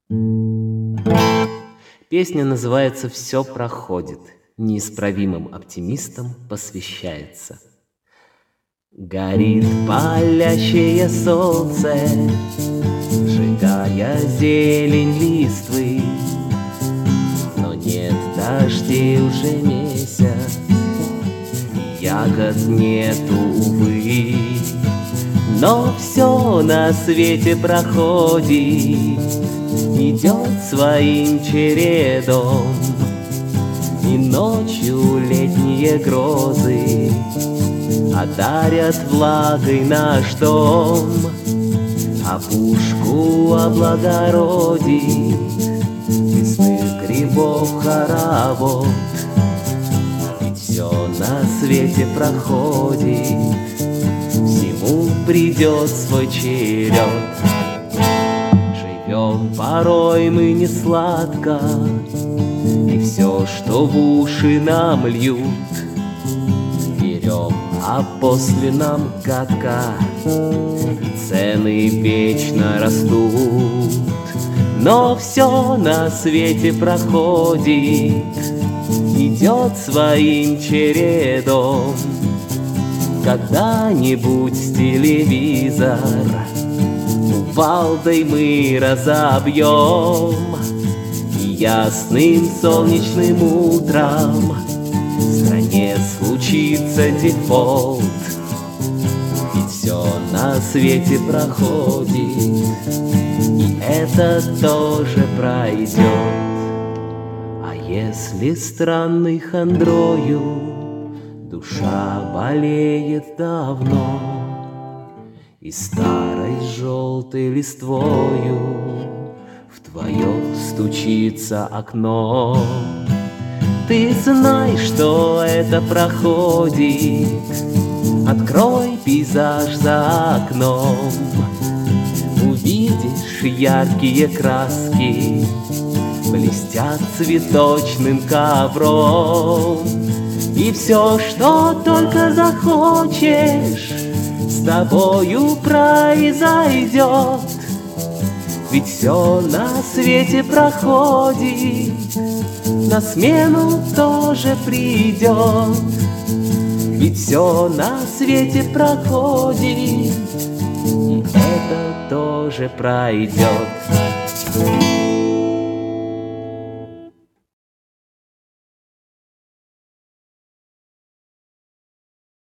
Песня называется «Все проходит», неисправимым оптимистам посвящается. Горит палящее солнце, сжигая зелень листвы, но нет дождей уже месяц, и ягод нету, увы. Но все на свете проходит, идет своим чередом, и ночью летние грозы одарят влагой наш дом, опушку облагородит лесных грибов хоровод. Ведь все на свете проходит, всему придет свой черед. Живем порой мы не сладко, и все, что в уши нам льют, берем, а после нам гадко, и цены вечно растут. Но все на свете проходит, идет своим чередом. Когда-нибудь телевизор кувалдой мы разобьем, и ясным солнечным утром в стране случится дефолт. Ведь все на свете проходит, и это тоже пройдет. А если странной хандрою душа болеет давно, и старой желтой листвою в твое стучится окно, ты знай, что это проходит. Открой пейзаж за окном, увидишь яркие краски, блестят цветочным ковром. И все, что только захочешь, с тобою произойдет. Ведь все на свете проходит, на смену тоже придет. Ведь все на свете проходит, и это тоже пройдет.